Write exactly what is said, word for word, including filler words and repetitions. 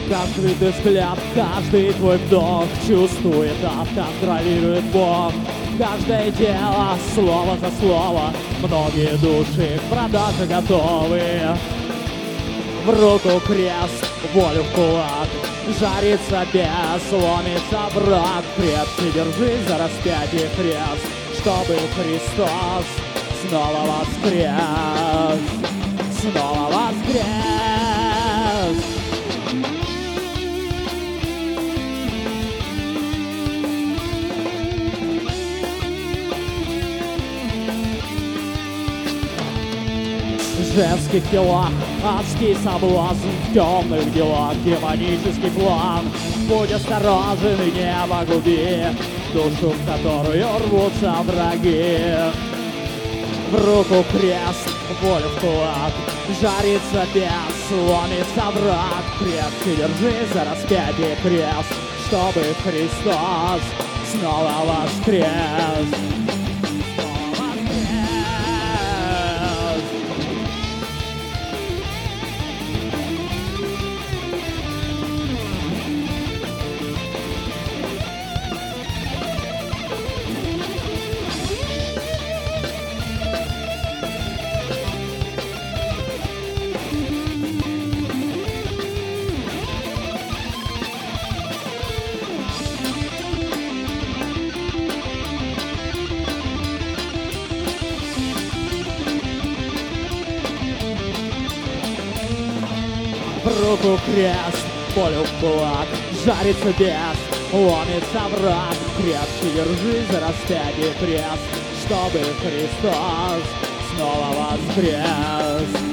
Каждый ты взгляд, каждый твой вдох чувствует, а контролирует Бог. Каждое дело, слово за слово, многие души к продаже готовы. В руку крест, волю в кулак, жарится бес, ломится враг. Крепче держись за распятие крест, чтобы Христос снова воскрес, снова воскрес. В женских телах адский соблазн, в темных делах демонический план. Будь осторожен и не погуби душу, в которую рвутся враги. В руку крест, волю в кулак, жарится бес, ломится враг. Крепче держись за распятие крест, чтобы Христос снова воскрес. В руку крест, волю в кулак, жарится бес, ломится враг. Крепче держись за распятие крест, чтобы Христос снова воскрес.